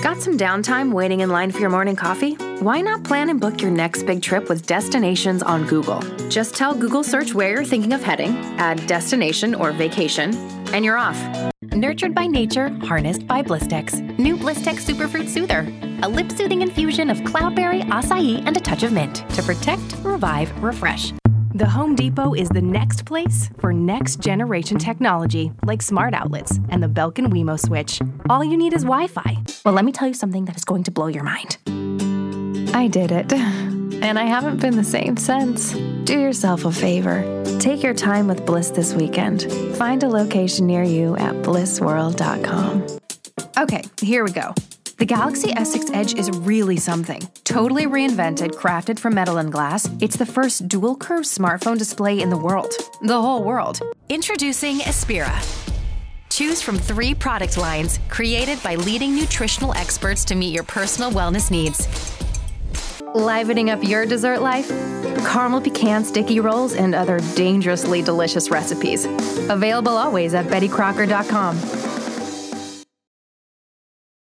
Got some downtime waiting in line for your morning coffee? Why not plan and book your next big trip with destinations on Google? Just tell Google search where you're thinking of heading, add destination or vacation, and you're off. Nurtured by nature, harnessed by Blistex. New Blistex Superfruit Soother. A lip-soothing infusion of cloudberry, acai, and a touch of mint to protect, revive, refresh. The Home Depot is the next place for next-generation technology, like smart outlets and the Belkin Wemo switch. All you need is Wi-Fi. Well, let me tell you something that is going to blow your mind. I did it, and I haven't been the same since. Do yourself a favor. Take your time with Bliss this weekend. Find a location near you at blissworld.com. Okay, here we go. The Galaxy S6 Edge is really something. Totally reinvented, crafted from metal and glass, it's the first dual-curve smartphone display in the world. The whole world. Introducing Aspira. Choose from 3 product lines created by leading nutritional experts to meet your personal wellness needs. Livening up your dessert life? Caramel pecan sticky rolls and other dangerously delicious recipes. Available always at BettyCrocker.com.